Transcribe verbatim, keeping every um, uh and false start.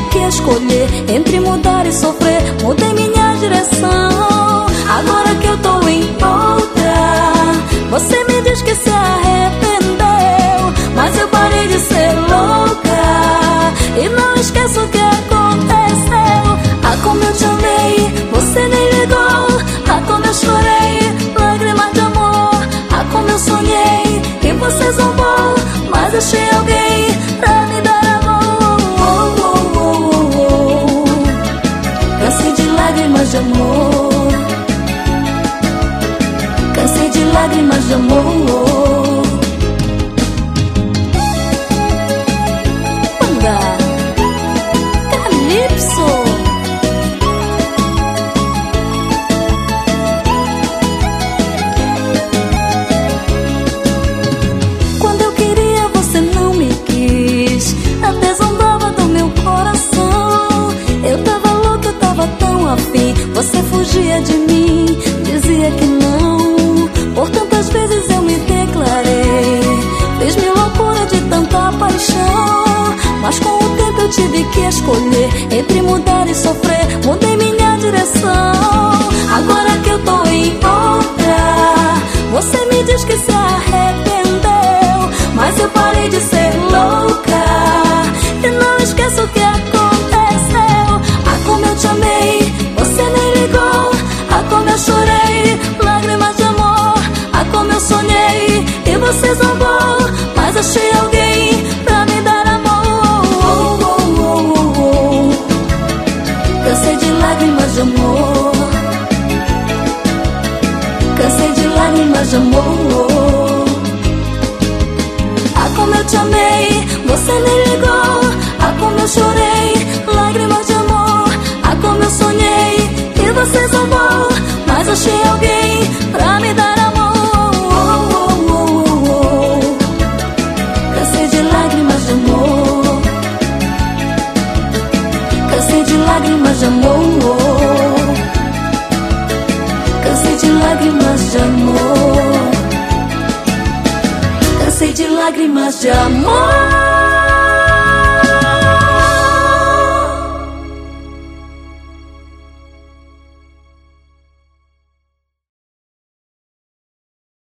que escolher entre mudar e sofrer. Mudei minha direção, agora que eu tô em outra. Você me diz que se arrependeu, mas eu parei de ser louca. E não esqueço o que aconteceu. Ah, como eu te amei, você nem ligou. Ah, como eu chorei, lágrimas de amor. Ah, como eu sonhei e você zombou, mas achei alguém pra me dar amor. Oh, oh, oh, oh, oh. Cansei de lágrimas de amor. Cansei de lágrimas de amor. Banda Calypso. Quando eu queria você não me quis, até zombava do meu coração. Eu tava louca, eu tava tão afim. Você fugia de mim, dizia que não. Por tantas vezes eu me declarei, fiz-me loucura de tanta paixão. Mas com o tempo eu tive que escolher entre mudar e sofrer. Mudei minha direção, agora que eu tô em outra. Você me diz que se arrependeu, mas eu parei de ser louca. E não esqueço o que aconteceu. Ah, como eu te amei, você nem ligou. Ah, como eu chorei, lágrimas de amor. Ah, como eu sonhei e você zombou, mas achei alguém pra me dar amor. Oh, oh, oh, oh, oh. Cansei de lágrimas de amor. Cansei de lágrimas de amor. Ah, como eu te amei, você nem ligou. Ah, como eu chorei, lágrimas de amor. Ah, como eu sonhei e você zombou, mas achei alguém pra me dar amor. Oh, oh, oh, oh, oh. Cansei de lágrimas de amor. Cansei de lágrimas de amor. Cansei de lágrimas de amor. Cansei de lágrimas de amor.